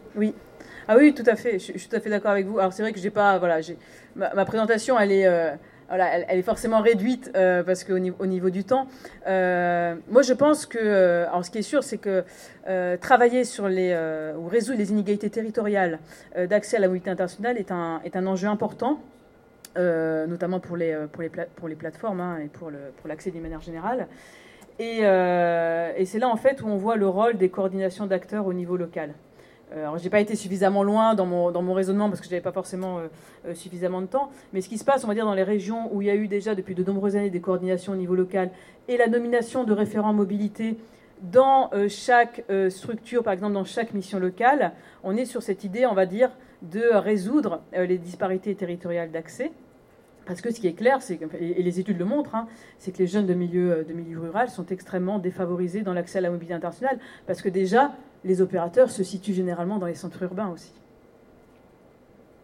Oui. Ah oui, tout à fait. Je suis tout à fait d'accord avec vous. Alors c'est vrai que j'ai pas, voilà, ma présentation, elle est, voilà, elle est forcément réduite parce au niveau du temps. Moi, je pense que, alors ce qui est sûr, c'est que travailler sur ou résoudre les inégalités territoriales d'accès à la mobilité internationale est un enjeu important. Notamment pour les plateformes et pour l'accès d'une manière générale. Et c'est là en fait où on voit le rôle des coordinations d'acteurs au niveau local. Alors, j'ai pas été suffisamment loin dans mon raisonnement parce que je n'avais pas forcément suffisamment de temps. Mais ce qui se passe, on va dire, dans les régions où il y a eu déjà depuis de nombreuses années des coordinations au niveau local et la nomination de référents mobilité dans chaque structure, par exemple dans chaque mission locale, on est sur cette idée, on va dire, de résoudre les disparités territoriales d'accès. Parce que ce qui est clair, et les études le montrent, c'est que les jeunes de milieu rural sont extrêmement défavorisés dans l'accès à la mobilité internationale. Parce que déjà, les opérateurs se situent généralement dans les centres urbains aussi.